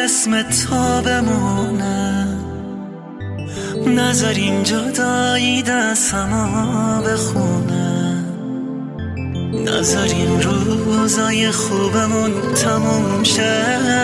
اسم تو بمونه، نذارین جدایی دستمو بخونه، نذارین روزای خوبمون تموم شه.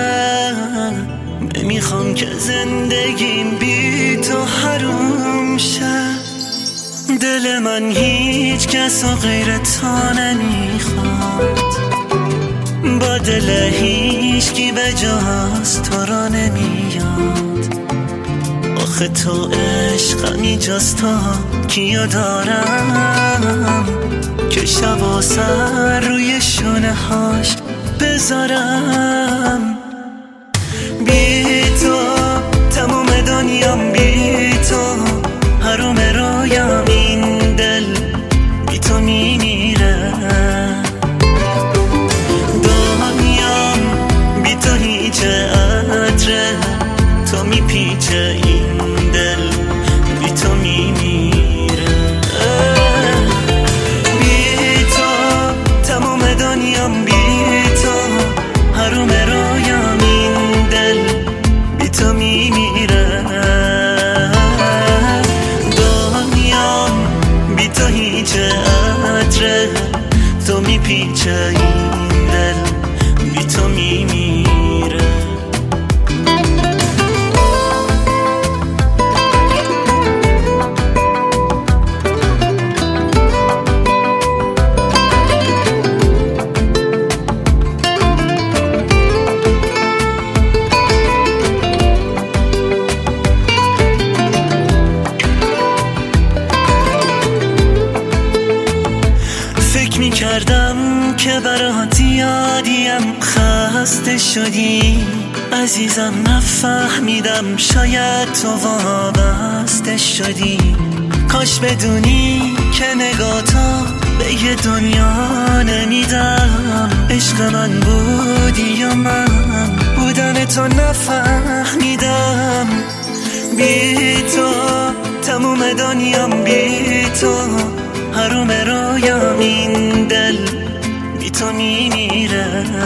نمیخوام که زندگیم بی تو حروم شه. دل من هیچ کس و غیر تو نمیخواد، با دل هیچکی به جز تو را نمیاد. آخه تو عشقمی جز تو کیو دارم که شب و سر روی شونه هاش بذارم. بی تو تموم دنیام، بی تو حروم رویام، این دل بی تو میمیره. دنیام بی تو هیچ عطره، تو میپیچه این دل بی تو میمیره. بی تو تموم دنیام، بی تو حروم رویام، این دل بی تو میمیره. دنیام بی تو هیچ عطره، تو میپیچه این دل بی تو میمیره. میکردم که برات یادیم، خسته شدی عزیزم، نفهمیدم شاید تو وابسته شدی. کاش بدونی که نگاهتو به یه دنیا نمیدم. عشق من بودی یا من بودن تو نفهمیدم. بی تو تموم دنیام، بی تو حروم رویام، این دل بی تو میمیره.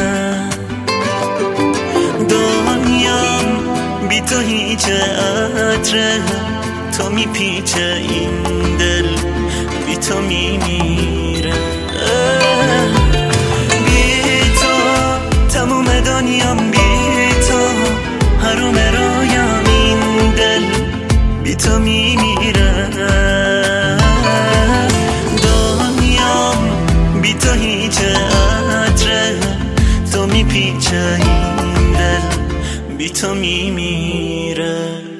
دنیام بی تو هیچ عطره، تو میپیچه این دل بی تو میمیره. بی تو تموم دنیام، بی تو حروم رویام، این دل بی تو میمیره. بی تو هیچ عطره، تو میپیچه این دل بی تو میمیره.